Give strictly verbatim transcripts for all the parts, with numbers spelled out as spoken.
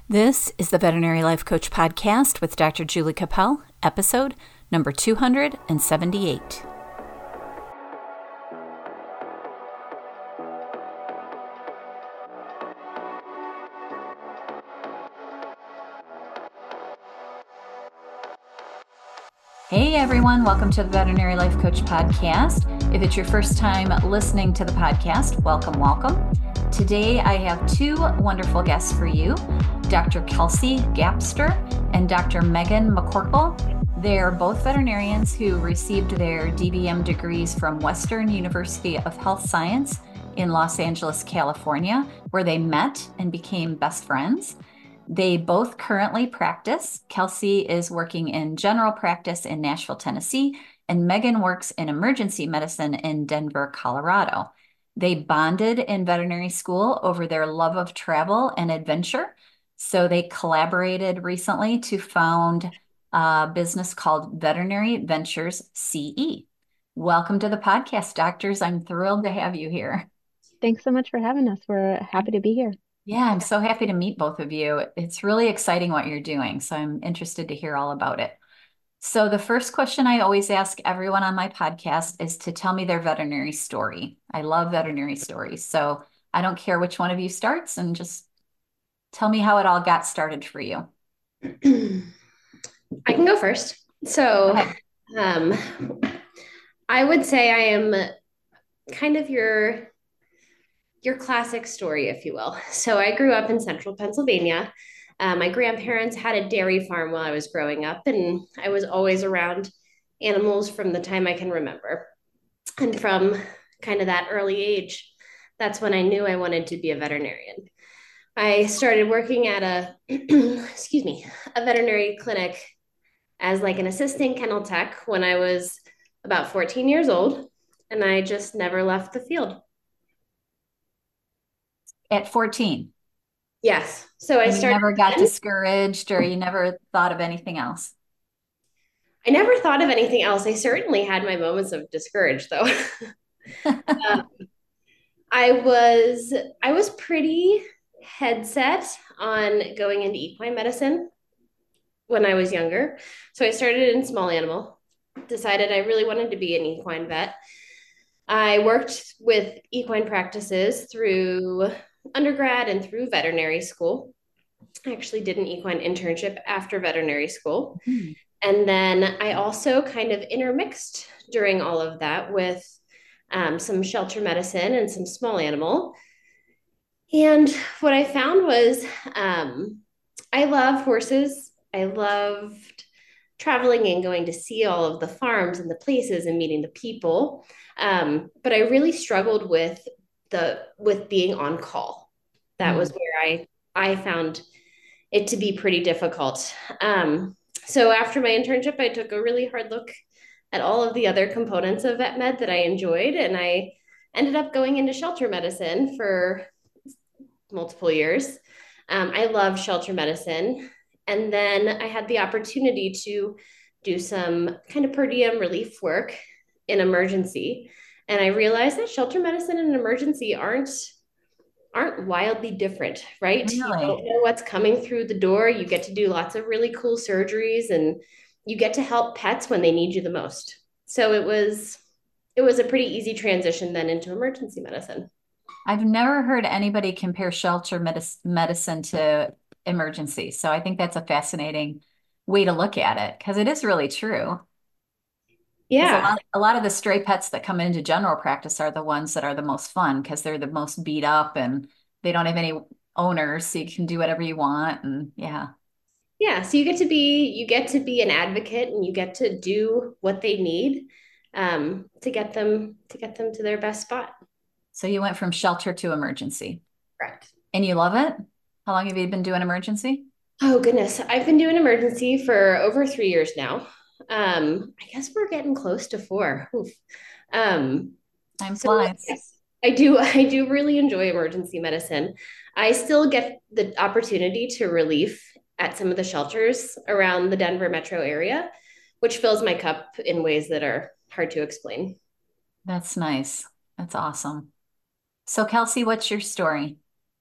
This is the Veterinary Life Coach Podcast with Doctor Julie Capel, episode number two hundred seventy-eight. Hey everyone, welcome to the Veterinary Life Coach Podcast. If it's your first time listening to the podcast, welcome, welcome. Today I have two wonderful guests for you, Doctor Kelsey Gapster and Doctor Megan McCorkle. They're both veterinarians who received their D V M degrees from Western University of Health Science in Los Angeles, California, where they met and became best friends. They both currently practice. Kelsey is working in general practice in Nashville, Tennessee, and Megan works in emergency medicine in Denver, Colorado. They bonded in veterinary school over their love of travel and adventure. So they collaborated recently to found a business called Veterinary Ventures C E. Welcome to the podcast, doctors. I'm thrilled to have you here. Thanks so much for having us. We're happy to be here. Yeah, I'm so happy to meet both of you. It's really exciting what you're doing, so I'm interested to hear all about it. So the first question I always ask everyone on my podcast is to tell me their veterinary story. I love veterinary stories, so I don't care which one of you starts, and just tell me how it all got started for you. I can go first. So um, I would say I am kind of your your classic story, if you will. So I grew up in central Pennsylvania. Um, my grandparents had a dairy farm while I was growing up, and I was always around animals from the time I can remember. And from kind of that early age, that's when I knew I wanted to be a veterinarian. I started working at a, excuse me, a veterinary clinic as like an assistant kennel tech when I was about fourteen years old, and I just never left the field. At fourteen? Yes. So I started. You never got discouraged, or you never thought of anything else? I never thought of anything else. I certainly had my moments of discouraged, though. um, I was I was pretty headset on going into equine medicine when I was younger. So I started in small animal, decided I really wanted to be an equine vet. I worked with equine practices through undergrad and through veterinary school. I actually did an equine internship after veterinary school. Mm-hmm. And then I also kind of intermixed during all of that with um, some shelter medicine and some small animal. And what I found was um, I love horses. I loved traveling and going to see all of the farms and the places and meeting the people. Um, but I really struggled with the with being on call. That mm. was where I I found it to be pretty difficult. Um, so after my internship, I took a really hard look at all of the other components of vet med that I enjoyed, and I ended up going into shelter medicine for multiple years. Um, I love shelter medicine. And then I had the opportunity to do some kind of per diem relief work in emergency. And I realized that shelter medicine and emergency aren't aren't wildly different, right? Really? You don't know what's coming through the door. You get to do lots of really cool surgeries, and you get to help pets when they need you the most. So it was it was a pretty easy transition then into emergency medicine. I've never heard anybody compare shelter medis- medicine to emergency. So I think that's a fascinating way to look at it, because it is really true. Yeah. A lot, a lot of the stray pets that come into general practice are the ones that are the most fun, because they're the most beat up and they don't have any owners, so you can do whatever you want. And yeah. Yeah. So you get to be, you get to be an advocate, and you get to do what they need um, to get them, to get them to their best spot. So you went from shelter to emergency. Correct. And you love it? How long have you been doing emergency? Oh, goodness. I've been doing emergency for over three years now. Um, I guess we're getting close to four. Oof. Um, Time flies. So yes, I do. I do really enjoy emergency medicine. I still get the opportunity to relief at some of the shelters around the Denver metro area, which fills my cup in ways that are hard to explain. That's nice. That's awesome. So Kelsey, what's your story?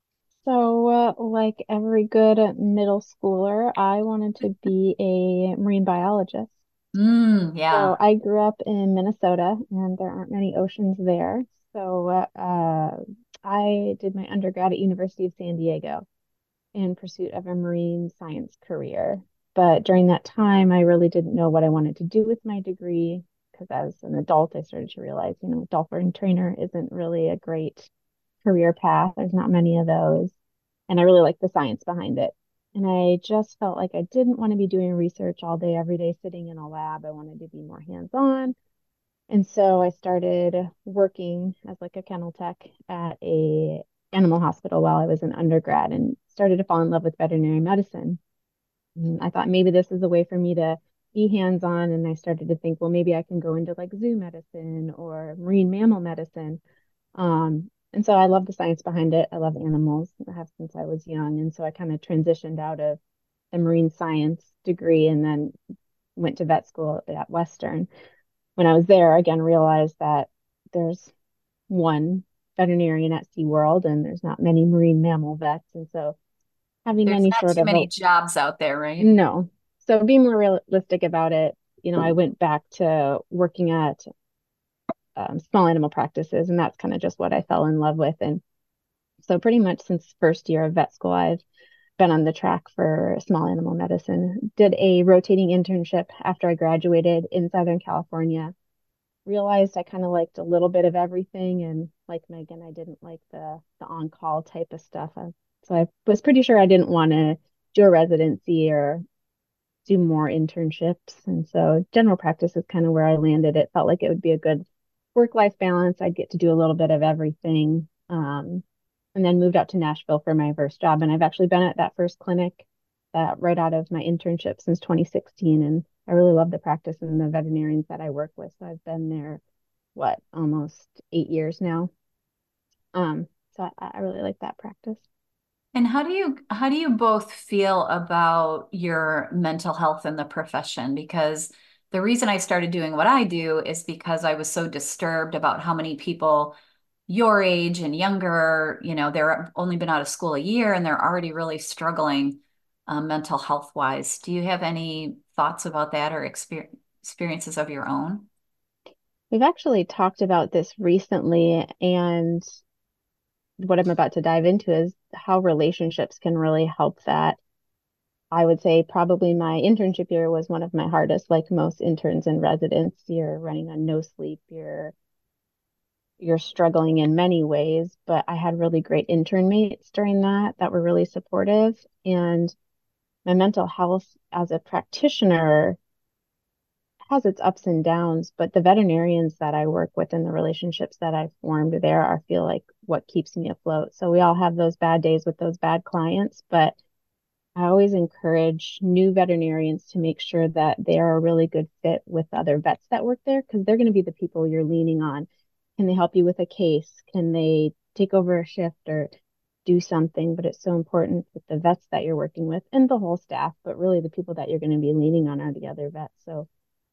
So, uh, like every good middle schooler, I wanted to be a marine biologist. Mm, So, yeah. I grew up in Minnesota, and there aren't many oceans there. So, uh, uh, I did my undergrad at University of San Diego in pursuit of a marine science career. But during that time, I really didn't know what I wanted to do with my degree because as an adult, I started to realize, you know, dolphin trainer isn't really a great career path. There's not many of those. And I really like the science behind it. And I just felt like I didn't want to be doing research all day, every day, sitting in a lab. I wanted to be more hands-on. And so I started working as like a kennel tech at a animal hospital while I was an undergrad and started to fall in love with veterinary medicine. And I thought maybe this is a way for me to be hands-on. And I started to think, well, maybe I can go into like zoo medicine or marine mammal medicine. Um, and so I love the science behind it. I love animals. I have since I was young. And so I kind of transitioned out of the marine science degree and then went to vet school at Western. When I was there, again, realized that there's one veterinarian at SeaWorld and there's not many marine mammal vets. And so having There's any not sort too of a many jobs out there, right? no. So being more realistic about it, you know, I went back to working at um, small animal practices, and that's kind of just what I fell in love with. And so pretty much since first year of vet school, I've been on the track for small animal medicine. Did a rotating internship after I graduated in Southern California. Realized I kind of liked a little bit of everything, and like Megan, I didn't like the the on-call type of stuff. I, so I was pretty sure I didn't want to do a residency or do more internships. And so general practice is kind of where I landed. It felt like it would be a good work-life balance. I'd get to do a little bit of everything. Um, and then moved out to Nashville for my first job. And I've actually been at that first clinic that right out of my internship since twenty sixteen. And I really love the practice and the veterinarians that I work with. So I've been there, what, almost eight years now. Um, so I, I really like that practice. And how do you how do you both feel about your mental health in the profession? Because the reason I started doing what I do is because I was so disturbed about how many people your age and younger, you know, they're only been out of school a year and they're already really struggling um, mental health wise. Do you have any thoughts about that or exper experiences of your own? We've actually talked about this recently, and what I'm about to dive into is how relationships can really help that. I would say probably my internship year was one of my hardest, like most interns and residents. You're running on no sleep, you're you're struggling in many ways, but I had really great intern mates during that that were really supportive. And my mental health as a practitioner has its ups and downs, but the veterinarians that I work with and the relationships that I've formed there are feel like what keeps me afloat. So we all have those bad days with those bad clients, but I always encourage new veterinarians to make sure that they are a really good fit with other vets that work there because they're going to be the people you're leaning on. Can they help you with a case? Can they take over a shift or do something? But it's so important with the vets that you're working with and the whole staff, but really the people that you're going to be leaning on are the other vets. So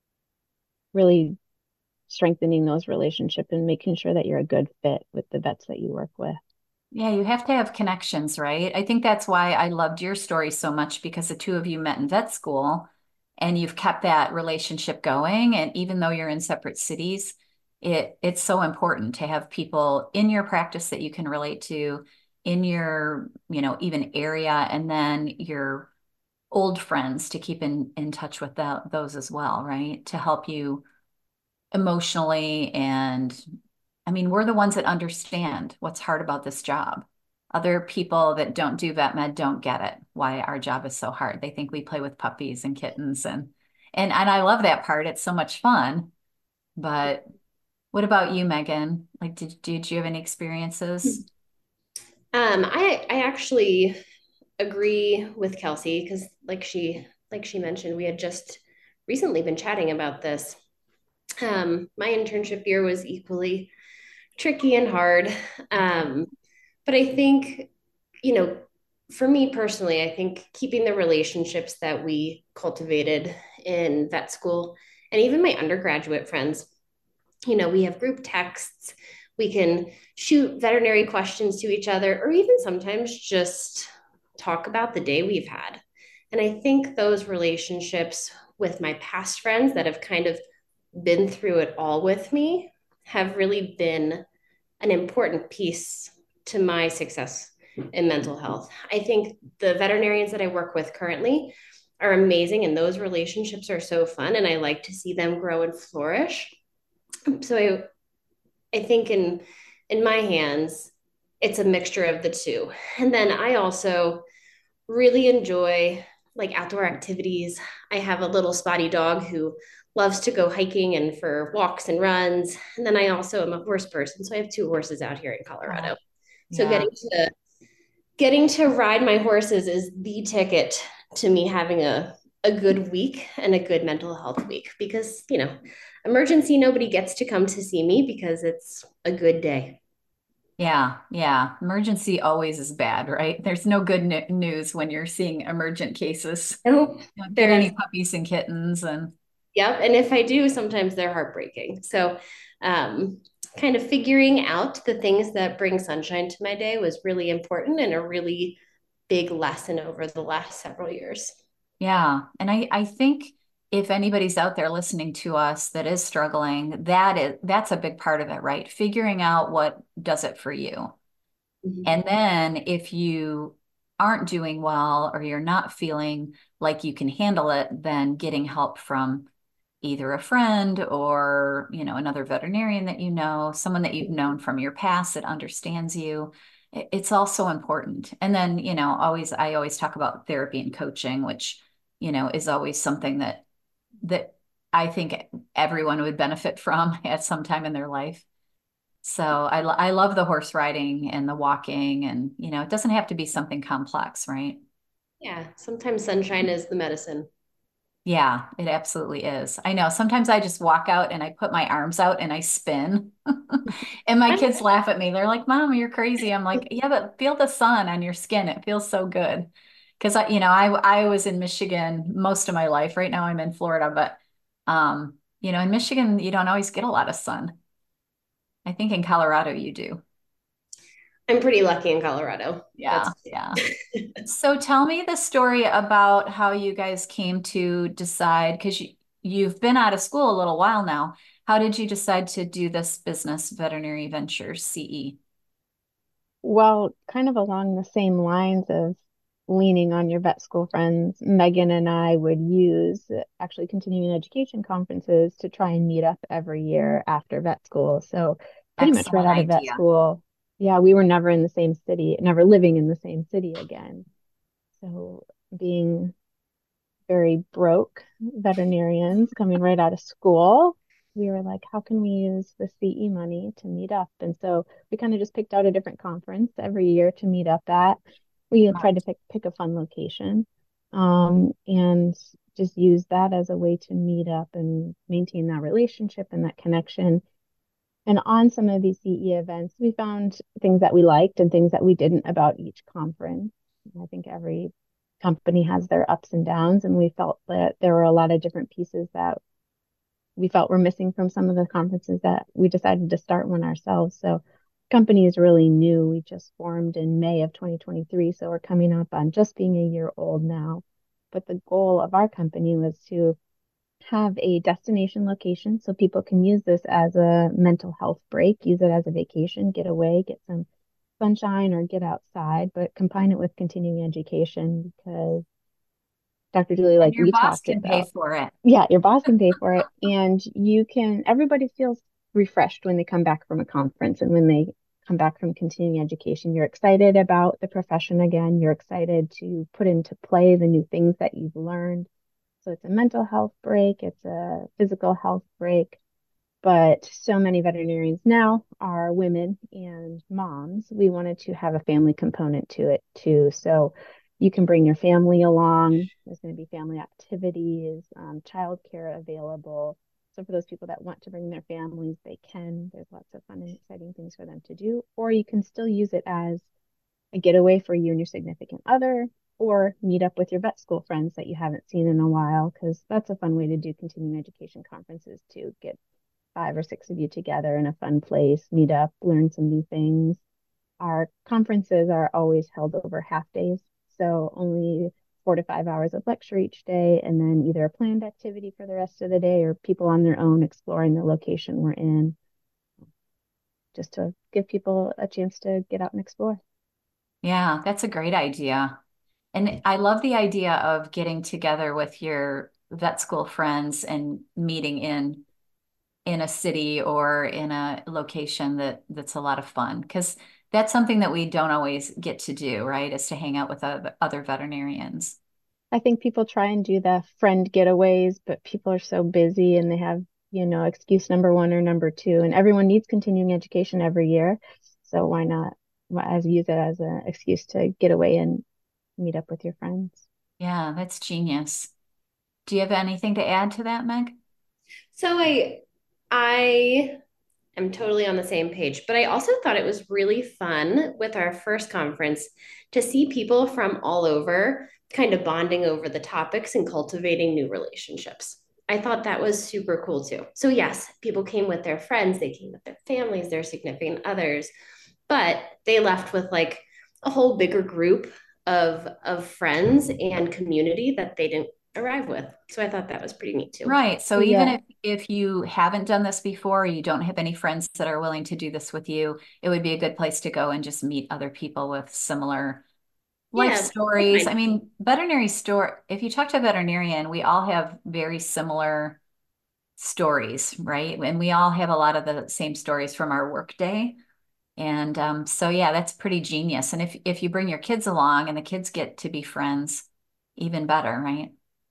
really strengthening those relationships and making sure that you're a good fit with the vets that you work with. Yeah, you have to have connections, right? I think that's why I loved your story so much because the two of you met in vet school and you've kept that relationship going. And even though you're in separate cities, it it's so important to have people in your practice that you can relate to in your, you know, even area, and then your old friends to keep in in touch with that, those as well, right? To help you emotionally. And I mean, we're the ones that understand what's hard about this job. Other people that don't do vet med don't get it, why our job is so hard. They think we play with puppies and kittens and and and I love that part. It's so much fun. But what about you, Megan? Like, did did you have any experiences? Um, I I actually agree with Kelsey because like she like she mentioned, we had just recently been chatting about this. Um, my internship year was equally tricky and hard. Um, but I think, you know, for me personally, I think keeping the relationships that we cultivated in vet school and even my undergraduate friends, you know, we have group texts, We can shoot veterinary questions to each other, or even sometimes just talk about the day we've had. And I think those relationships with my past friends that have kind of been through it all with me have really been an important piece to my success in mental health. I think the veterinarians that I work with currently are amazing, and those relationships are so fun, and I like to see them grow and flourish. So I I think in in my hands, it's a mixture of the two. And then I also really enjoy like outdoor activities. I have a little spotty dog who loves to go hiking and for walks and runs. And then I also am a horse person, so I have two horses out here in Oh, Colorado. So yeah. getting to getting to ride my horses is the ticket to me having a a good week and a good mental health week, because, you know, emergency, nobody gets to come to see me because it's a good day. Yeah, yeah. Emergency always is bad, right? There's no good n news when you're seeing emergent cases. Nope, You don't get there any is. puppies and kittens and Yep. And if I do, sometimes they're heartbreaking. So, um, kind of figuring out the things that bring sunshine to my day was really important and a really big lesson over the last several years. yeah. And I I think if anybody's out there listening to us that is struggling, that is that's a big part of it, right? Figuring out what does it for you. Mhm. And then if you aren't doing well or you're not feeling like you can handle it, then getting help from either a friend or, you know, another veterinarian that you know, someone that you've known from your past that understands you. It's also important. And then, you know, always, I always talk about therapy and coaching, which, you know, is always something that, that I think everyone would benefit from at some time in their life. So I, I love the horse riding and the walking, and, you know, it doesn't have to be something complex, right? Yeah. Sometimes sunshine is the medicine. Yeah, it absolutely is. I know. Sometimes I just walk out and I put my arms out and I spin. And my kids laugh at me. They're like, "Mom, you're crazy." I'm like, "Yeah, but feel the sun on your skin. It feels so good." Because I, you know, I I was in Michigan most of my life. Right now I'm in Florida, but um, you know, in Michigan you don't always get a lot of sun. I think in Colorado you do. I'm pretty lucky in Colorado. Yeah, That's yeah. So tell me the story about how you guys came to decide, because you, you've been out of school a little while now. How did you decide to do this business, Veterinary Ventures C E? Well, kind of along the same lines of leaning on your vet school friends, Megan and I would use actually continuing education conferences to try and meet up every year after vet school. So pretty much right Excellent out of vet idea. school, yeah, we were never in the same city, never living in the same city again. So being very broke veterinarians coming right out of school, we were like, how can we use the C E money to meet up? And so we kind of just picked out a different conference every year to meet up at. We tried to pick pick a fun location, um, and just use that as a way to meet up and maintain that relationship and that connection. And on some of these C E events, we found things that we liked and things that we didn't about each conference. I think every company has their ups and downs, and we felt that there were a lot of different pieces that we felt were missing from some of the conferences that we decided to start one ourselves. So company is really new. We just formed in May of twenty twenty-three, so we're coming up on just being a year old now. But the goal of our company was to have a destination location so people can use this as a mental health break, use it as a vacation, get away, get some sunshine or get outside, but combine it with continuing education because doctor Julie, And like your we boss talked can pay about, for it. yeah, your boss can pay for it. And you can, everybody feels refreshed when they come back from a conference and when they come back from continuing education. You're excited about the profession again. You're excited to put into play the new things that you've learned. So it's a mental health break, it's a physical health break. But so many veterinarians now are women and moms. We wanted to have a family component to it too. So you can bring your family along. There's going to be family activities, um, childcare available. So for those people that want to bring their families, they can. There's lots of fun and exciting things for them to do. Or you can still use it as a getaway for you and your significant other, or meet up with your vet school friends that you haven't seen in a while, because that's a fun way to do continuing education conferences to get five or six of you together in a fun place, meet up, learn some new things. Our conferences are always held over half days, so only four to five hours of lecture each day, and then either a planned activity for the rest of the day or people on their own exploring the location we're in, just to give people a chance to get out and explore. Yeah, that's a great idea. And I love the idea of getting together with your vet school friends and meeting in in a city or in a location that that's a lot of fun, because that's something that we don't always get to do, right? Is to hang out with other, other veterinarians. I think people try and do the friend getaways, but people are so busy and they have, you know, excuse number one or number two, and everyone needs continuing education every year. So why not as use it as an excuse to get away and meet up with your friends? Yeah, that's genius. Do you have anything to add to that, Meg? So I I am totally on the same page, but I also thought it was really fun with our first conference to see people from all over kind of bonding over the topics and cultivating new relationships. I thought that was super cool too. So yes, people came with their friends, they came with their families, their significant others, but they left with like a whole bigger group of of friends and community that they didn't arrive with. So I thought that was pretty neat too. Right. So even Yeah. if if you haven't done this before, you don't have any friends that are willing to do this with you, it would be a good place to go and just meet other people with similar life Yeah. stories. I mean, veterinary store, if you talk to a veterinarian, we all have very similar stories, right? And we all have a lot of the same stories from our workday. And um, so yeah, that's pretty genius. And if if you bring your kids along and the kids get to be friends, even better, right?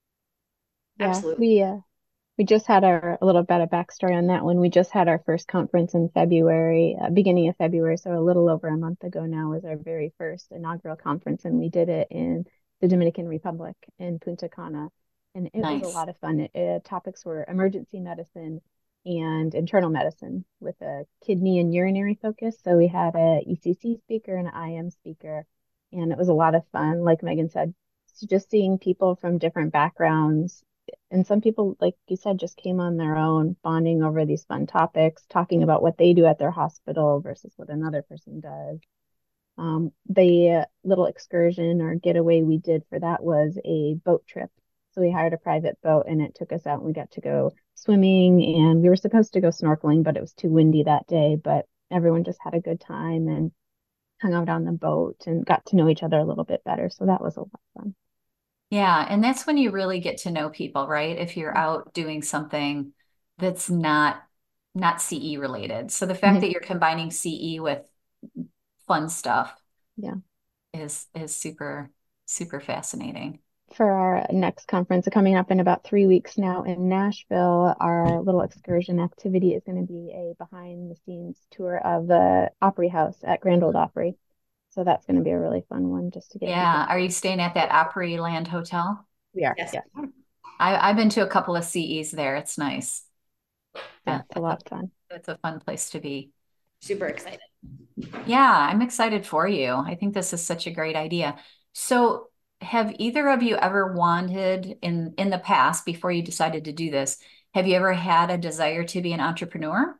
Yeah. Absolutely. We uh we just had our a little bit of backstory on that one. We just had our first conference in February, uh, beginning of February, so a little over a month ago now was our very first inaugural conference, and we did it in the Dominican Republic in Punta Cana, and it was a Nice. lot of fun. It, it, topics were emergency medicine and internal medicine with a kidney and urinary focus. So we had a E C C speaker and an I M speaker, and it was a lot of fun. Like Megan said, just seeing people from different backgrounds, and some people, like you said, just came on their own, bonding over these fun topics, talking about what they do at their hospital versus what another person does. Um, the little excursion or getaway we did for that was a boat trip. So we hired a private boat and it took us out and we got to go swimming, and we were supposed to go snorkeling, but it was too windy that day. But everyone just had a good time and hung out on the boat and got to know each other a little bit better. So that was a lot of fun. Yeah, and that's when you really get to know people, right? If you're out doing something that's not not C E related. So the fact Mhm. that you're combining C E with fun stuff Yeah. is is super super fascinating. For our next conference coming up in about three weeks now in Nashville, our little excursion activity is going to be a behind the scenes tour of the Opry House at Grand Ole Opry. So that's going to be a really fun one just to get people. Yeah, are you staying at that Opryland Hotel? We are, Yes. yes. I, I've been to a couple of C Es there. It's nice. Yeah, Yeah, it's a that's a lot of fun. that's a fun place to be. Super excited. Yeah, I'm excited for you. I think this is such a great idea. So, have either of you ever wanted in in the past before you decided to do this? Have you ever had a desire to be an entrepreneur?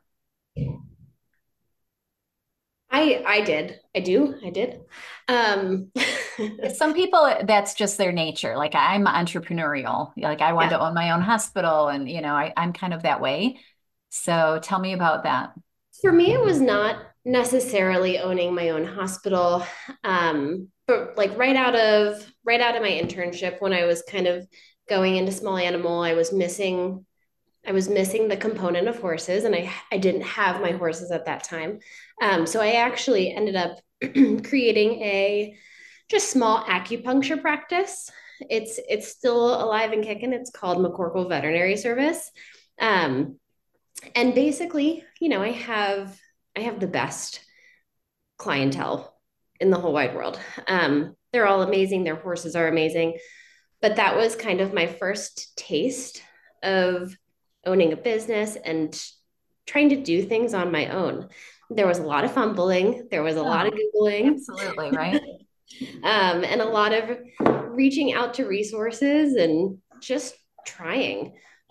I I did. I do. I did. Um, Some people, that's just their nature. Like I'm entrepreneurial. Like I want yeah. to own my own hospital, and you know, I, I'm kind of that way. So tell me about that. For me, it was not necessarily owning my own hospital. Um, but like right out of right out of my internship, when I was kind of going into small animal, I was missing I was missing the component of horses, and I I didn't have my horses at that time. Um, so I actually ended up creating a just small acupuncture practice. It's it's still alive and kicking. It's called McCorkle Veterinary Service. Um, and basically, you know, I have I have the best clientele in the whole wide world. Um, they're all amazing. Their horses are amazing. But that was kind of my first taste of owning a business and trying to do things on my own. There was a lot of fumbling. There was a lot of Oh, Googling, absolutely, right? um, and a lot of reaching out to resources and just trying.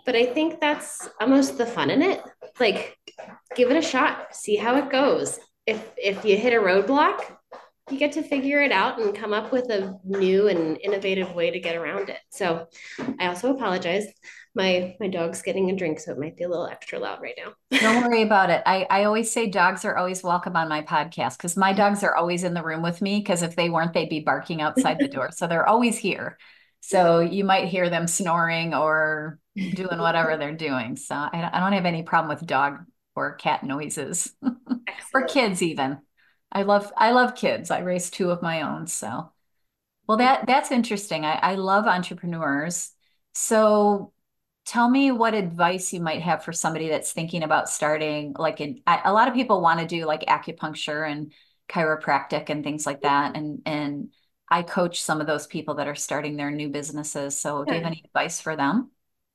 but I think that's almost the fun in it. Like, give it a shot, see how it goes. If if you hit a roadblock, you get to figure it out and come up with a new and innovative way to get around it. So I also apologize. My my dog's getting a drink, so it might be a little extra loud right now. Don't worry about it. I, I always say dogs are always welcome on my podcast because my dogs are always in the room with me because if they weren't, they'd be barking outside the door. So they're always here. So you might hear them snoring or doing whatever they're doing. So I, I don't have any problem with dog or cat noises or kids even. I love I love kids. I raised two of my own. So well that that's interesting. I, I love entrepreneurs. So tell me what advice you might have for somebody that's thinking about starting, like in, I, a lot of people want to do like acupuncture and chiropractic and things like that. And, and I coach some of those people that are starting their new businesses. So do you have Yeah. any advice for them?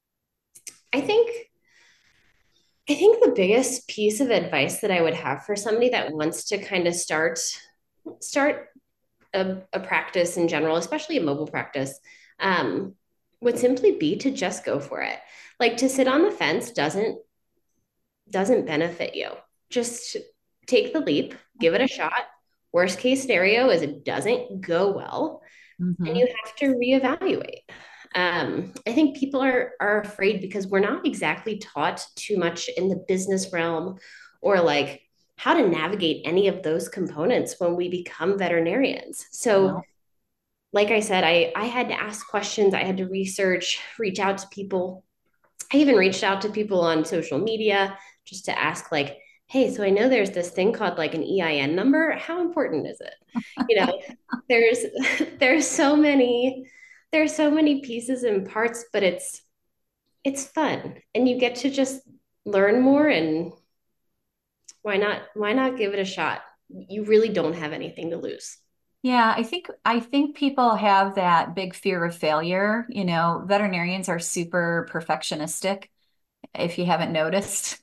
I think I think the biggest piece of advice that I would have for somebody that wants to kind of start start a, a practice in general, especially a mobile practice, um, would simply be to just go for it. Like to sit on the fence doesn't doesn't benefit you. Just take the leap, give it a shot. Worst case scenario is it doesn't go well, and Mm-hmm. you have to reevaluate. Um, I think people are are afraid because we're not exactly taught too much in the business realm or like how to navigate any of those components when we become veterinarians. So No. like I said, I I had to ask questions, I had to research, reach out to people. I even reached out to people on social media just to ask like, hey, so I know there's this thing called like an E I N number. How important is it? You know, there's there's so many there's so many pieces and parts, but it's it's fun and you get to just learn more and why not why not give it a shot? You really don't have anything to lose. Yeah, I think I think people have that big fear of failure. You know, veterinarians are super perfectionistic, if you haven't noticed.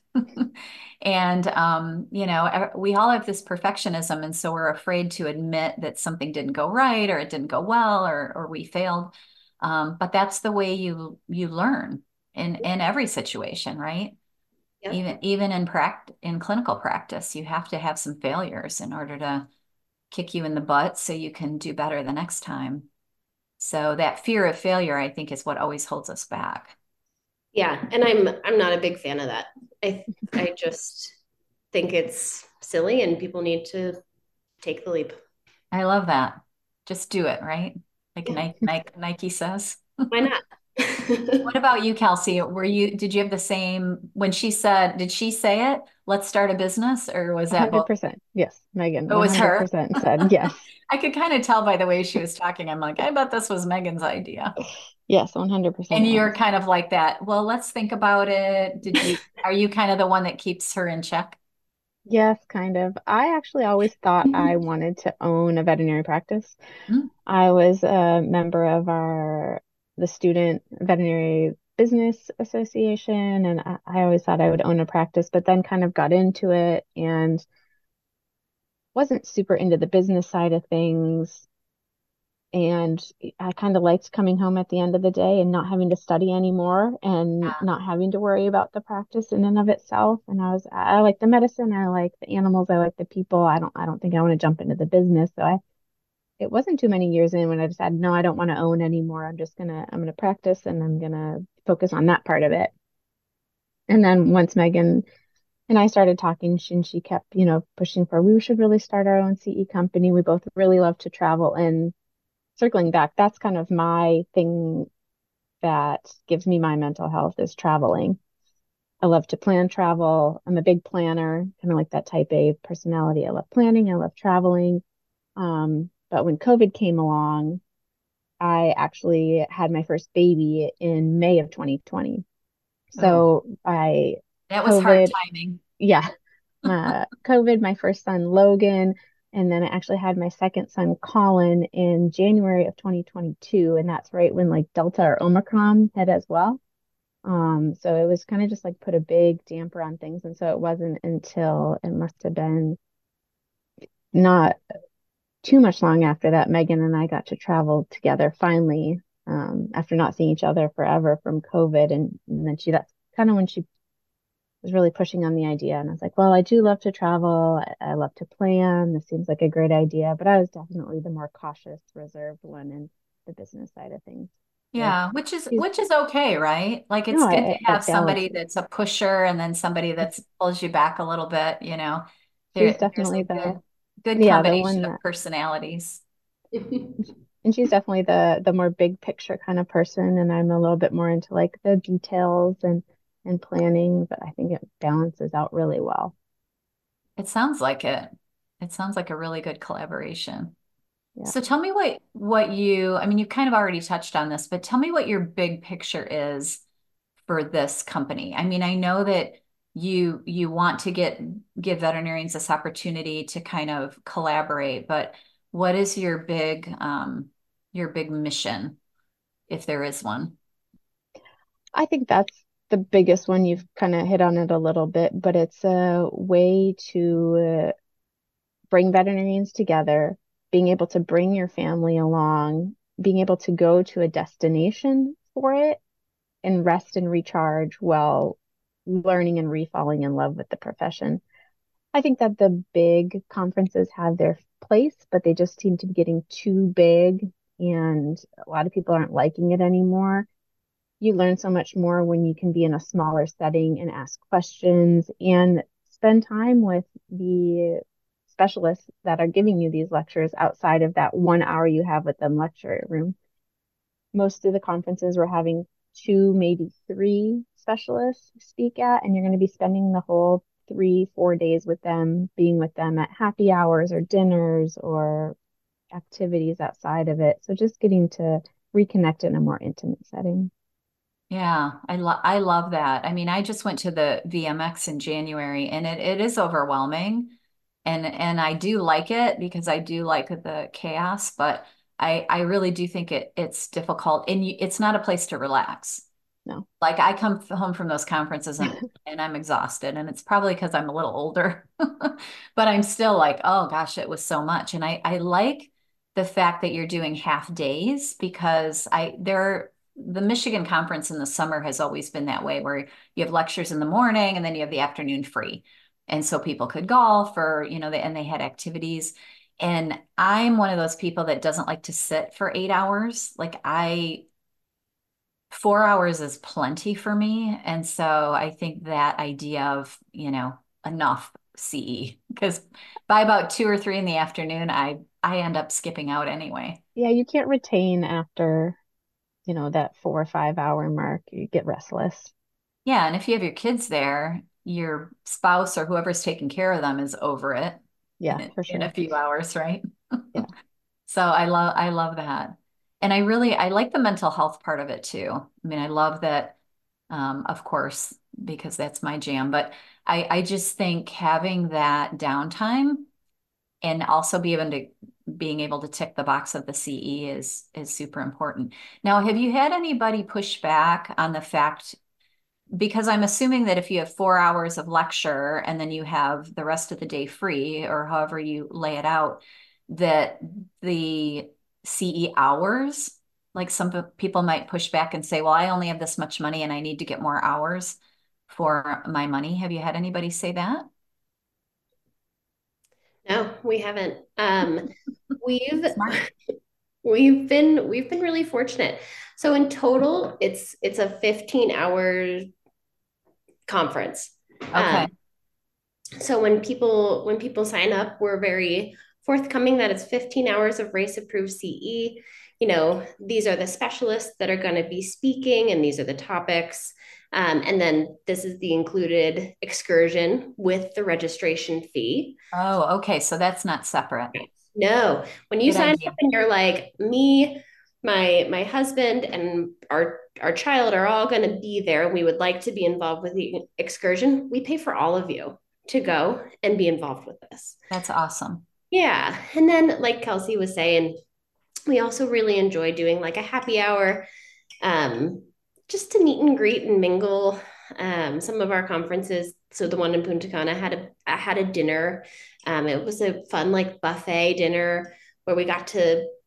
And, um, you know, e- we all have this perfectionism. And so we're afraid to admit that something didn't go right or it didn't go well or, or we failed. Um, but that's the way you, you learn in, in every situation, right? Yep. Even, even in pract in clinical practice, you have to have some failures in order to kick you in the butt so you can do better the next time. So that fear of failure, I think, is what always holds us back. Yeah, and I'm I'm not a big fan of that. I I just think it's silly and people need to take the leap. I love that. Just do it, right? Like Yeah, Nike, Nike, Nike says. why not? What about you, Kelsey? Were you, did you have the same, when she said, did she say it? Let's start a business, or was that both? one hundred percent. Yes, Megan, It was her. one hundred percent said yes. I could kind of tell by the way she was talking. I'm like, I bet this was Megan's idea. Yes, one hundred percent And it you're was. kind of like that. Well, let's think about it. Did you, are you kind of the one that keeps her in check? Yes, kind of. I actually always thought I wanted to own a veterinary practice. Mm. I was a member of our the Student Veterinary Business Association, and I, I always thought I would own a practice, but then kind of got into it and wasn't super into the business side of things. And I kind of liked coming home at the end of the day and not having to study anymore and not having to worry about the practice in and of itself. And I was, I like the medicine, I like the animals, I like the people. I don't, I don't think I want to jump into the business. So I, it wasn't too many years in when I decided, no, I don't want to own anymore. I'm just gonna, I'm gonna practice and I'm gonna focus on that part of it. And then once Megan and I started talking, she, and she kept, you know, pushing for, we should really start our own C E company. We both really love to travel and circling back, that's kind of my thing that gives me my mental health is traveling. I love to plan travel. I'm a big planner, kind of like that type A personality. I love planning. I love traveling. Um, but when COVID came along, I actually had my first baby in May of twenty twenty. Oh, So I, that was hard COVID, timing. yeah, my COVID, my first son Logan, and then I actually had my second son Colin in January of twenty twenty-two, and that's right when like Delta or Omicron hit as well. Um, so it was kind of just like put a big damper on things, and so it wasn't until it must have been not too much long after that Megan and I got to travel together finally um, after not seeing each other forever from COVID. And, and then she, that's kind of when she was really pushing on the idea. And I was like, well, I do love to travel. I, I love to plan. This seems like a great idea. But I was definitely the more cautious, reserved one in the business side of things. So Yeah, which is she's, which is okay, right? Like it's no, good to I, I have somebody balance. that's a pusher and then somebody that pulls you back a little bit, you know. She's There, there's a definitely the, good good yeah, the one combination of that, personalities. and she's definitely the the more big picture kind of person, and I'm a little bit more into like the details and and planning, but I think it balances out really well. It sounds like it. It sounds like a really good collaboration. Yeah. So tell me what what you, I mean, you kind of already touched on this, but tell me what your big picture is for this company. I mean, I know that you you want to get give veterinarians this opportunity to kind of collaborate, but what is your big um your big mission, if there is one? I think that's the biggest one. You've kind of hit on it a little bit, but it's a way to uh, bring veterinarians together, being able to bring your family along, being able to go to a destination for it and rest and recharge while learning and refalling in love with the profession. I think that the big conferences have their place, but they just seem to be getting too big, and a lot of people aren't liking it anymore. You learn so much more when you can be in a smaller setting and ask questions and spend time with the specialists that are giving you these lectures outside of that one hour you have with them lecture room. Most of the conferences we're having two, maybe three specialists speak at, and you're going to be spending the whole three, four days with them, being with them at happy hours or dinners or activities outside of it. So just getting to reconnect in a more intimate setting. Yeah, I love I love that. I mean, I just went to the V M X in January and it, it is overwhelming. And and I do like it because I do like the chaos, but I I really do think it it's difficult and you, it's not a place to relax. No. Like I come f- home from those conferences and and I'm exhausted and it's probably because I'm a little older. But I'm still like, oh gosh, it was so much. And I I like the fact that you're doing half days because I there the Michigan conference in the summer has always been that way where you have lectures in the morning and then you have the afternoon free. And so people could golf or, you know, they, and they had activities. And I'm one of those people that doesn't like to sit for eight hours. Like I four hours is plenty for me. And so I think that idea of, you know, enough C E, because by about two or three in the afternoon, I I end up skipping out anyway. Yeah, you can't retain after, you know, that four or five hour mark. You get restless. Yeah, and if you have your kids there, your spouse or whoever's taking care of them is over it Yeah, in, for in a sure. few hours, right? Yeah. So I love I love that. And I really I like the mental health part of it too. I mean, I love that um, of course, because that's my jam. But I, I just think having that downtime and also be able to being able to tick the box of the C E is is super important. Now, have you had anybody push back on the fact, because I'm assuming that if you have four hours of lecture and then you have the rest of the day free, or however you lay it out, that the C E hours, like some people might push back and say, well, I only have this much money and I need to get more hours for my money. Have you had anybody say that? No, we haven't. Um, we've Smart. we've been we've been really fortunate. So in total, it's it's a fifteen hour conference. Okay. Um, so when people when people sign up, we're very forthcoming that it's fifteen hours of race approved C E. You know, these are the specialists that are going to be speaking, and these are the topics. Um, and then this is the included excursion with the registration fee. Oh, okay. So that's not separate. No, when you Good sign idea. up and you're like, me, my my husband, and our our child are all going to be there, and we would like to be involved with the excursion, we pay for all of you to go and be involved with this. That's awesome. Yeah. And then, like Kelsey was saying, we also really enjoy doing like a happy hour, um, just to meet and greet and mingle. Um, some of our conferences, so the one in Punta Cana had a had a dinner. Um, it was a fun like buffet dinner where we got to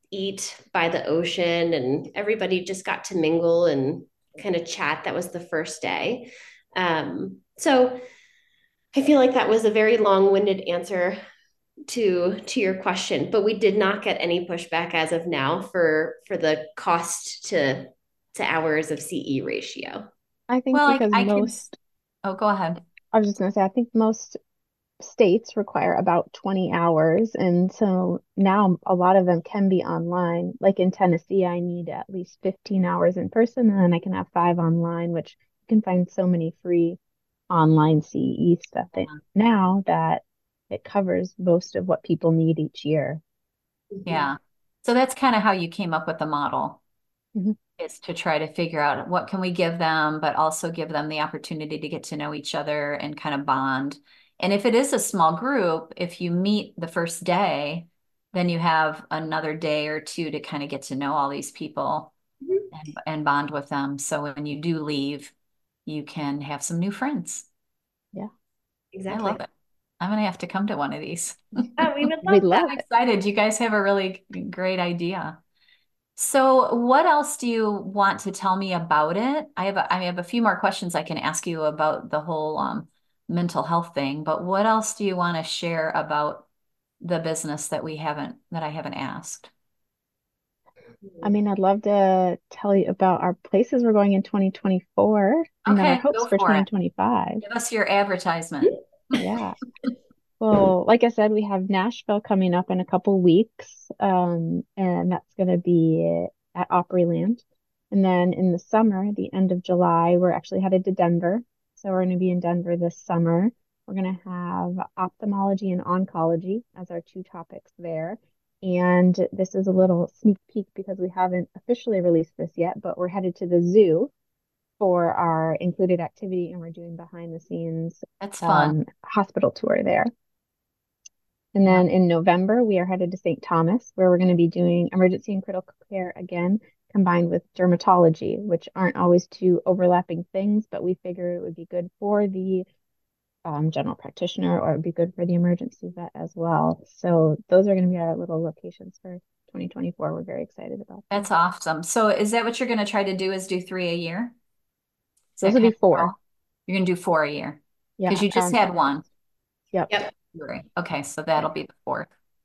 eat by the ocean, and everybody just got to mingle and kind of chat. That was the first day. Um, so I feel like that was a very long-winded answer to to your question, but we did not get any pushback as of now for for the cost to to hours of C E ratio. I think Well, I, because I can, most, oh, go ahead. I was just going to say, I think most states require about twenty hours. And so now a lot of them can be online. Like in Tennessee, I need at least fifteen hours in person, and then I can have five online, which you can find so many free online C E stuff that now that it covers most of what people need each year. Yeah. So that's kind of how you came up with the model, Mhm. is to try to figure out what can we give them, but also give them the opportunity to get to know each other and kind of bond. And if it is a small group, if you meet the first day, then you have another day or two to kind of get to know all these people Mhm. and, and bond with them. So when you do leave, you can have some new friends. Yeah, I Exactly. love it. I'm gonna have to come to one of these. Oh, we would we love that. love I'm it. excited. You guys have a really great idea. So, what else do you want to tell me about it? I have a, I have a few more questions I can ask you about the whole um, mental health thing, but what else do you want to share about the business that we haven't that I haven't asked? I mean, I'd love to tell you about our places we're going in twenty twenty-four and then our Okay, hopes go for for it. twenty twenty-five. Give us your advertisement. Yeah. Well, like I said, we have Nashville coming up in a couple weeks, um, and that's going to be at Opryland. And then in the summer, the end of July, we're actually headed to Denver. So we're going to be in Denver this summer. We're going to have ophthalmology and oncology as our two topics there. And this is a little sneak peek because we haven't officially released this yet, but we're headed to the zoo for our included activity, and we're doing behind the scenes That's fun. um, hospital tour there. And Yeah, then in November, we are headed to Saint Thomas, where we're going to be doing emergency and critical care again, combined with dermatology, which aren't always two overlapping things, but we figured it would be good for the um, general practitioner, or it would be good for the emergency vet as well. So those are going to be our little locations for twenty twenty-four. We're very excited about that's them. awesome. So, is that what you're going to try to do? Is do three a year? Is Those that will kind be of your four. goal? You're going to do four a year because Yeah. you just Um, had one. yep. Yep. Right. Okay, so that'll be the fourth.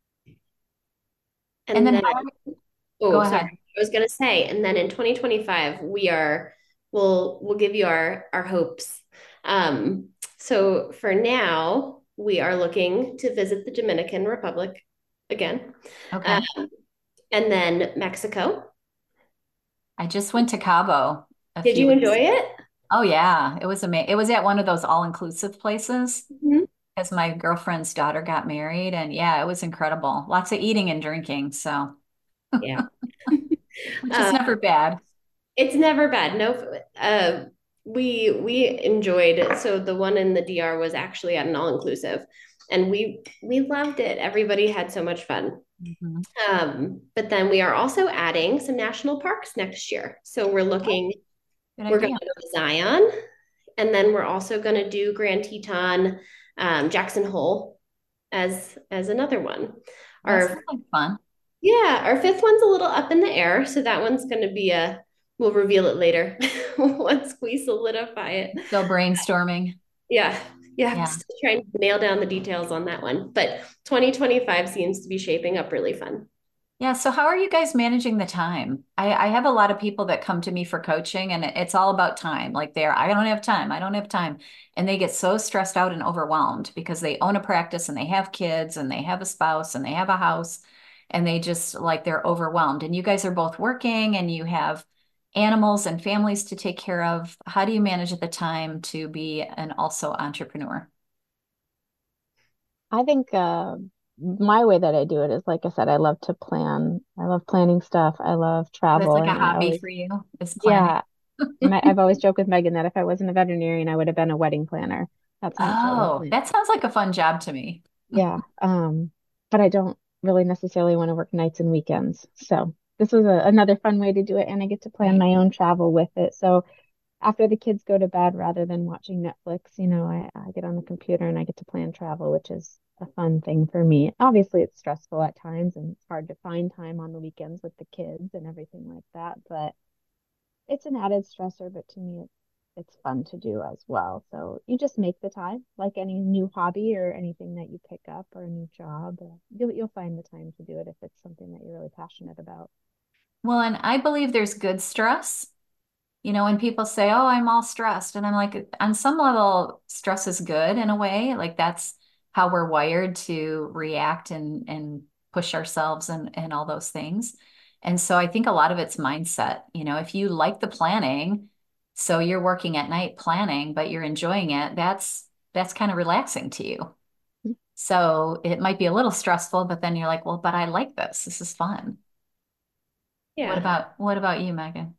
And And then then, how, go oh, sorry. ahead. I was gonna say, and then in twenty twenty-five, we are we'll we'll give you our our hopes. Um, so for now, we are looking to visit the Dominican Republic again, um, Okay. and then Mexico. I just went to Cabo a Did few you enjoy weeks. it? Oh yeah, it was amazing. It was at one of those all-inclusive places Mhm. because my girlfriend's daughter got married, and yeah, it was incredible. Lots of eating and drinking, so Yeah. which is Uh, never bad. it's never bad. No, uh, we we enjoyed. So the one in the D R was actually at an all inclusive, and we we loved it. Everybody had so much fun. Mhm. Um, but then we are also adding some national parks next year. So we're Oh, looking. good We're going idea. to go to Zion, and then we're also going to do Grand Teton, um, Jackson Hole as as another one. That Our sounds like fun. Yeah, our fifth one's a little up in the air, so that one's going to be a, we'll reveal it later once we solidify it. Still brainstorming. Yeah, yeah, Yeah. still trying to nail down the details on that one. But twenty twenty-five seems to be shaping up really fun. Yeah, so how are you guys managing the time? I, I have a lot of people that come to me for coaching, and it- it's all about time. Like they're, I don't have time, I don't have time. And they get so stressed out and overwhelmed because they own a practice and they have kids and they have a spouse and they have a house, and they just like they're overwhelmed. And you guys are both working and you have animals and families to take care of. How do you manage the time to be an also entrepreneur? I think uh, my way that I do it is, like I said, I love to plan. I love planning stuff. I love That's travel, like a and I hobby always, for you, is planning. yeah, my, I've always joked with Megan that if I wasn't a veterinarian, I would have been a wedding planner. That's how much I love Oh, planning. that sounds like a fun job to me. Yeah. Um, but I don't really necessarily want to work nights and weekends. So this was a, another fun way to do it, and I get to plan Right. my own travel with it. So after the kids go to bed, rather than watching Netflix, you know, I, I get on the computer and I get to plan travel, which is a fun thing for me. Obviously, it's stressful at times and it's hard to find time on the weekends with the kids and everything like that, but it's an added stressor, but to me, it's it's fun to do as well. So you just make the time, like any new hobby or anything that you pick up or a new job. uh, You'll you'll find the time to do it if it's something that you're really passionate about. Well, and I believe there's good stress. You know, when people say, "Oh, I'm all stressed," and I'm like, on some level, stress is good in a way. Like that's how we're wired to react and and push ourselves and and all those things. And so I think a lot of it's mindset. You know, if you like the planning, so you're working at night planning, but you're enjoying it, that's that's kind of relaxing to you. So it might be a little stressful, but then you're like, "Well, but I like this. This is fun." What Yeah. about what about you, Megan?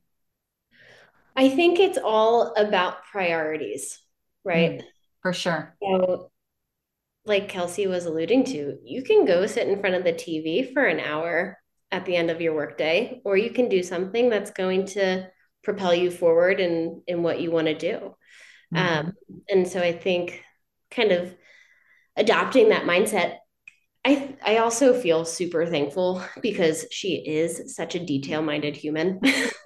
I think it's all about priorities, right? Mm, for sure. So, like Kelsey was alluding to, you can go sit in front of the T V for an hour at the end of your workday, or you can do something that's going to propel you forward in in what you want to do. Um, Mhm. and so I think kind of adopting that mindset. I I also feel super thankful because she is such a detail-minded human.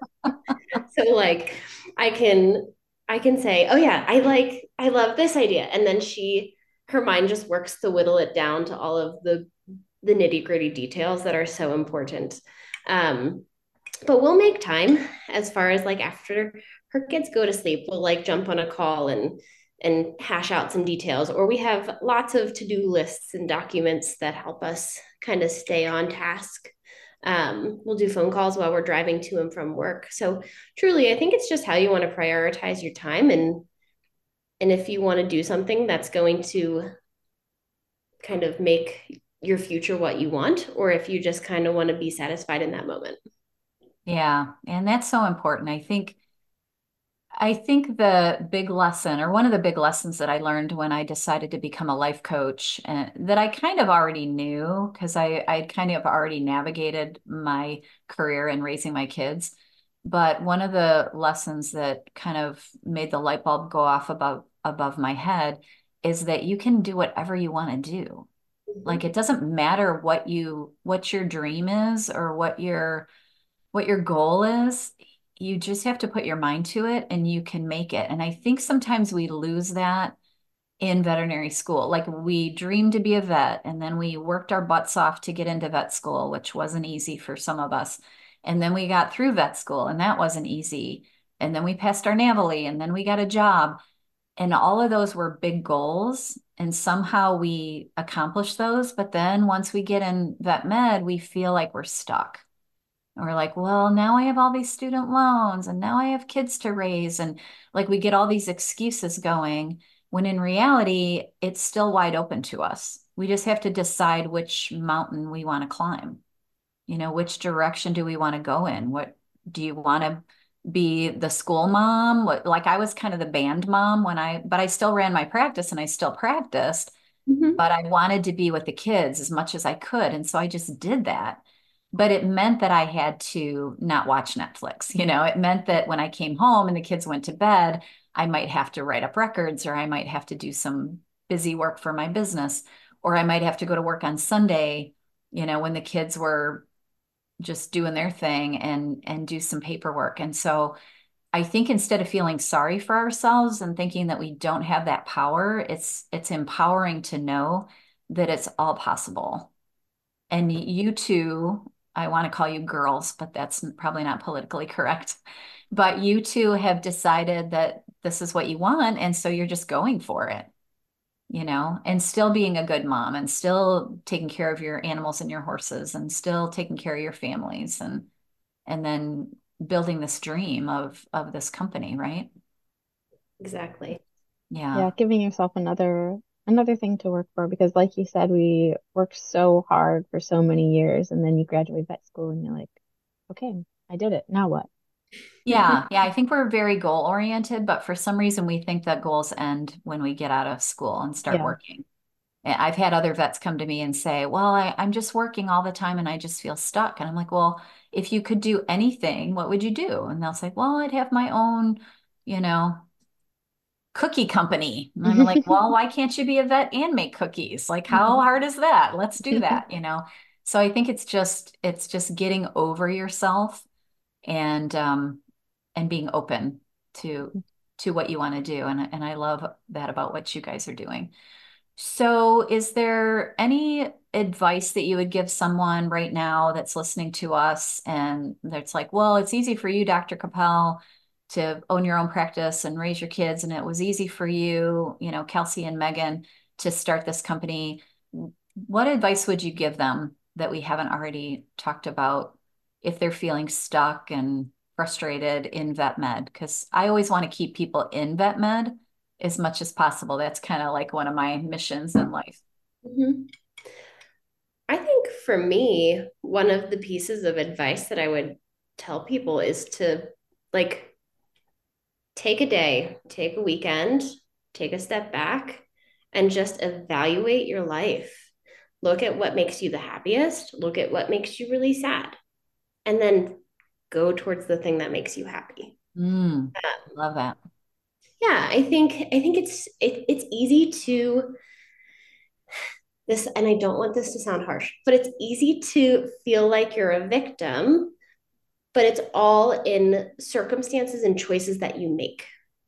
So like I can I can say, "Oh yeah, I like I love this idea." And then she her mind just works to whittle it down to all of the the nitty-gritty details that are so important. Um, but we'll make time as far as like after her kids go to sleep, we'll like jump on a call and and hash out some details, or we have lots of to-do lists and documents that help us kind of stay on task. Um, we'll do phone calls while we're driving to and from work. So truly, I think it's just how you want to prioritize your time, and and if you want to do something that's going to kind of make your future what you want, or if you just kind of want to be satisfied in that moment. Yeah, and that's so important. I think I think the big lesson, or one of the big lessons that I learned when I decided to become a life coach, and that I kind of already knew because I I kind of already navigated my career and raising my kids. But one of the lessons that kind of made the light bulb go off above above my head is that you can do whatever you want to do. Like Mm-hmm. it doesn't matter what you what your dream is or what your what your goal is. You just have to put your mind to it and you can make it. And I think sometimes we lose that in veterinary school. Like we dreamed to be a vet and then we worked our butts off to get into vet school, which wasn't easy for some of us. And then we got through vet school and that wasn't easy. And then we passed our NAVLE and then we got a job. And all of those were big goals. And somehow we accomplished those. But then once we get in vet med, we feel like we're stuck. And we're like, well, now I have all these student loans and now I have kids to raise. And like we get all these excuses going when in reality, it's still wide open to us. We just have to decide which mountain we want to climb. You know, which direction do we want to go in? What do you want to be the school mom? What, like I was kind of the band mom when I, but I still ran my practice and I still practiced, Mm-hmm. but I wanted to be with the kids as much as I could. And so I just did that. But it meant that I had to not watch Netflix. You know, it meant that when I came home and the kids went to bed, I might have to write up records or I might have to do some busy work for my business, or I might have to go to work on Sunday, you know, when the kids were just doing their thing and and do some paperwork. And so I think instead of feeling sorry for ourselves and thinking that we don't have that power, it's it's empowering to know that it's all possible. And you two, I want to call you girls, but that's probably not politically correct. But you two have decided that this is what you want, and so you're just going for it, you know, and still being a good mom and still taking care of your animals and your horses and still taking care of your families and and then building this dream of of this company, right? Exactly. Yeah, Yeah. giving yourself another another thing to work for because like you said, we worked so hard for so many years and then you graduate vet school and you're like, okay, I did it. Now what? Yeah, yeah, I think we're very goal oriented, but for some reason we think that goals end when we get out of school and start Yeah. working. And I've had other vets come to me and say, well, I, I'm just working all the time and I just feel stuck. And I'm like, well, if you could do anything, what would you do? And they'll say, well, I'd have my own, you know, cookie company. And I'm like, well, why can't you be a vet and make cookies? Like, how hard is that? Let's do that, you know? So I think it's just, it's just getting over yourself and, um, and being open to, to what you want to do. And, and I love that about what you guys are doing. So, is there any advice that you would give someone right now that's listening to us and that's like, well, it's easy for you, doctor Capel, to own your own practice and raise your kids, and it was easy for you, you know, Kelsey and Megan, to start this company. What advice would you give them that we haven't already talked about if they're feeling stuck and frustrated in vet med? Because I always want to keep people in vet med as much as possible. That's kind of like one of my missions in life. Mm-hmm. I think for me, one of the pieces of advice that I would tell people is to like take a day, take a weekend, take a step back, and just evaluate your life. Look at what makes you the happiest, look at what makes you really sad, and then go towards the thing that makes you happy. Mm, um, love that. Yeah, I think I think it's it, it's easy to this, and I don't want this to sound harsh, but it's easy to feel like you're a victim, but it's all in circumstances and choices that you make.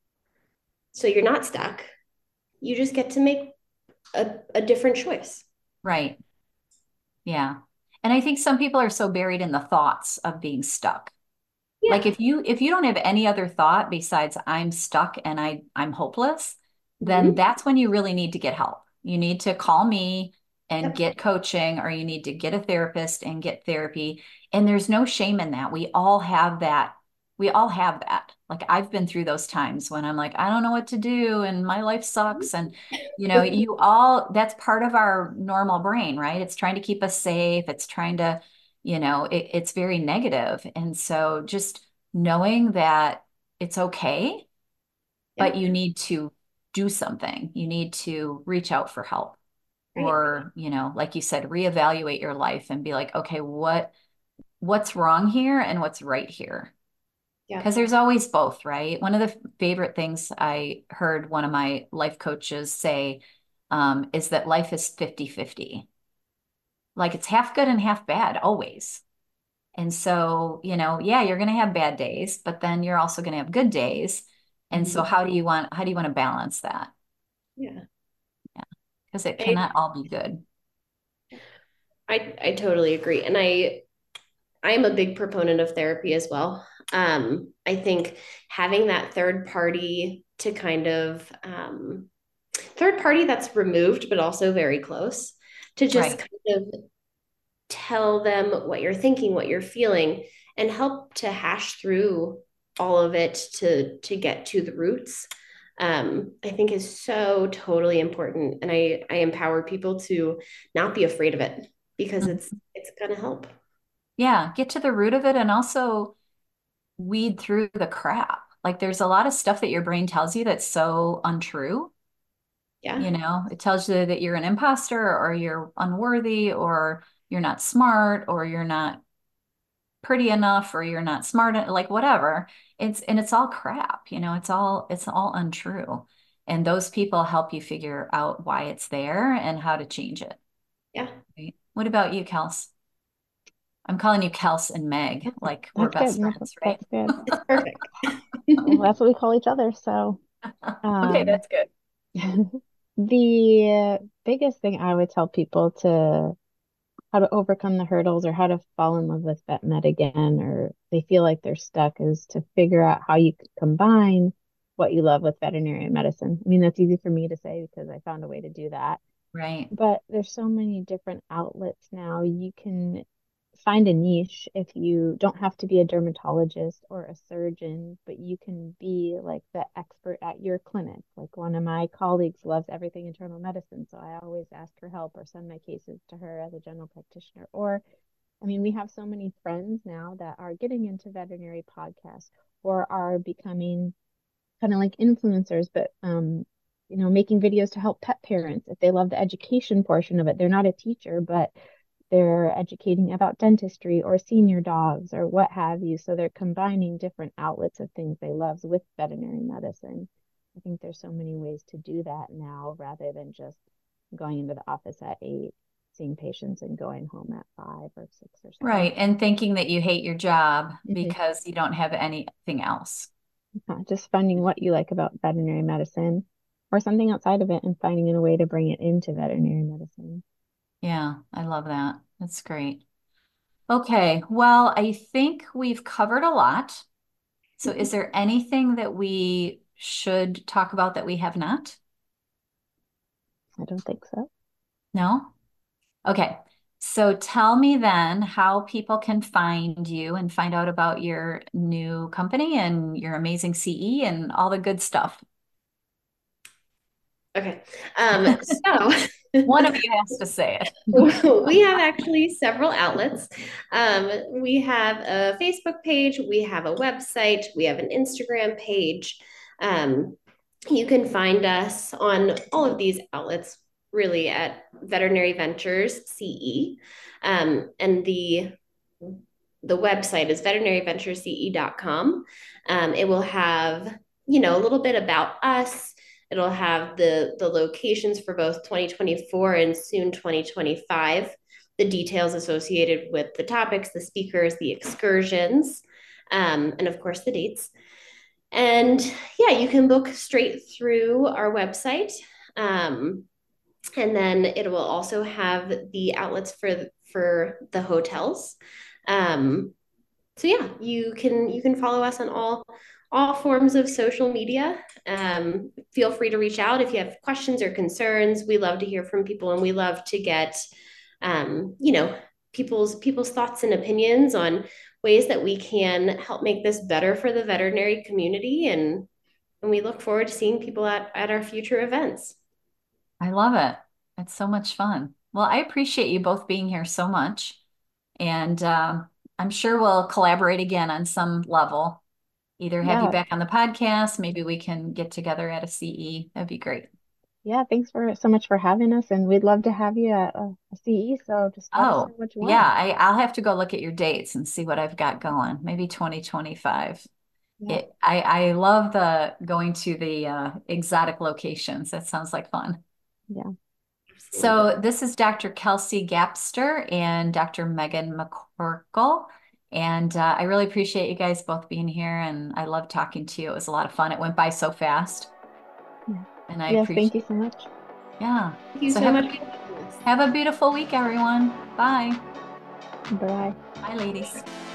So you're not stuck. You just get to make a, a different choice. Right. Yeah. And I think some people are so buried in the thoughts of being stuck. Yeah. Like if you if you don't have any other thought besides I'm stuck and I I'm hopeless, then mm-hmm. that's when you really need to get help. You need to call me and yep. get coaching, or you need to get a therapist and get therapy. And there's no shame in that. We all have that. We all have that. Like I've been through those times when I'm like, I don't know what to do and my life sucks. And, you know, you all, that's part of our normal brain, right? It's trying to keep us safe. It's trying to, you know, it, it's very negative. And so just knowing that it's okay, yeah. but you need to do something. You need to reach out for help. Right. Or, you know, like you said, reevaluate your life and be like, okay, what, what's wrong here and what's right here? Because there's always both, right? One of the favorite things I heard one of my life coaches say um, is that life is fifty fifty. Like it's half good and half bad always. And so, you know, yeah, you're going to have bad days, but then you're also going to have good days. And mm-hmm. so how do you want, how do you want to balance that? Yeah. Yeah. Because it cannot I, all be good. I, I totally agree. And I, I'm a big proponent of therapy as well. Um, I think having that third party to kind of um, third party that's removed, but also very close, to just right. kind of tell them what you're thinking, what you're feeling, and help to hash through all of it to to get to the roots. Um, I think is so totally important, and I I empower people to not be afraid of it because mm-hmm. it's it's going to help. Yeah, get to the root of it and also weed through the crap. Like there's a lot of stuff that your brain tells you that's so untrue. Yeah. You know, it tells you that you're an imposter or you're unworthy or you're not smart or you're not pretty enough or you're not smart, like whatever. It's, and it's all crap, you know, it's all, it's all untrue. And those people help you figure out why it's there and how to change it. Yeah. Right? What about you, Kels? I'm calling you Kels and Meg, like that's we're best good. friends, right? That's good. It's perfect. Well, that's what we call each other. So, um, okay, that's good. The biggest thing I would tell people to how to overcome the hurdles or how to fall in love with vet med again, or they feel like they're stuck, is to figure out how you could combine what you love with veterinary medicine. I mean, that's easy for me to say because I found a way to do that. Right. But there's so many different outlets now. You can find a niche if you don't have to be a dermatologist or a surgeon, but you can be like the expert at your clinic. Like one of my colleagues loves everything internal medicine, so I always ask for help or send my cases to her as a general practitioner. Or, I mean, we have so many friends now that are getting into veterinary podcasts or are becoming kind of like influencers, but um, you know, making videos to help pet parents if they love the education portion of it. They're not a teacher, but they're educating about dentistry or senior dogs or what have you. So they're combining different outlets of things they love with veterinary medicine. I think there's so many ways to do that now rather than just going into the office at eight, seeing patients and going home at five or six or seven. Right. And thinking that you hate your job Mhm. because you don't have anything else. Yeah, just finding what you like about veterinary medicine or something outside of it and finding a way to bring it into veterinary medicine. Yeah, I love that. That's great. Okay. Well, I think we've covered a lot. So is there anything that we should talk about that we have not? I don't think so. No? Okay. So tell me then how people can find you and find out about your new company and your amazing C E and all the good stuff. Okay. Um, so One of you has to say it. we have actually several outlets. Um, we have a Facebook page, we have a website, we have an Instagram page. Um, you can find us on all of these outlets really at Veterinary Ventures C E. Um, and the the website is veterinary ventures c e dot com. Um, it will have, you know, a little bit about us. It'll have the, the locations for both twenty twenty-four and soon twenty twenty-five, the details associated with the topics, the speakers, the excursions, um, and of course the dates. And yeah, you can book straight through our website. Um, and then it will also have the outlets for, for the hotels. Um, so yeah, you can you can follow us on all all forms of social media. Um, feel free to reach out if you have questions or concerns. We love to hear from people, and we love to get um, you know people's people's thoughts and opinions on ways that we can help make this better for the veterinary community. And and we look forward to seeing people at, at our future events. I love it. It's so much fun. Well, I appreciate you both being here so much. And um, I'm sure we'll collaborate again on some level. Either have you Yeah. back on the podcast, maybe we can get together at a C E. That'd be great. Yeah, thanks for so much for having us, and we'd love to have you at a, a C E. So just let us know Oh, what you yeah, want. I, I'll have to go look at your dates and see what I've got going. Maybe twenty twenty-five. Yeah, It, I, I love the going to the uh, exotic locations. That sounds like fun. yeah, So this is Doctor Kelsey Gapster and Doctor Megan McCorkle. And uh, I really appreciate you guys both being here. And I love talking to you. It was a lot of fun. It went by so fast. yeah. And I Yes, appreciate thank you so much. Yeah. Thank you So so have, much. have a beautiful week, everyone. Bye. Bye. Bye, ladies.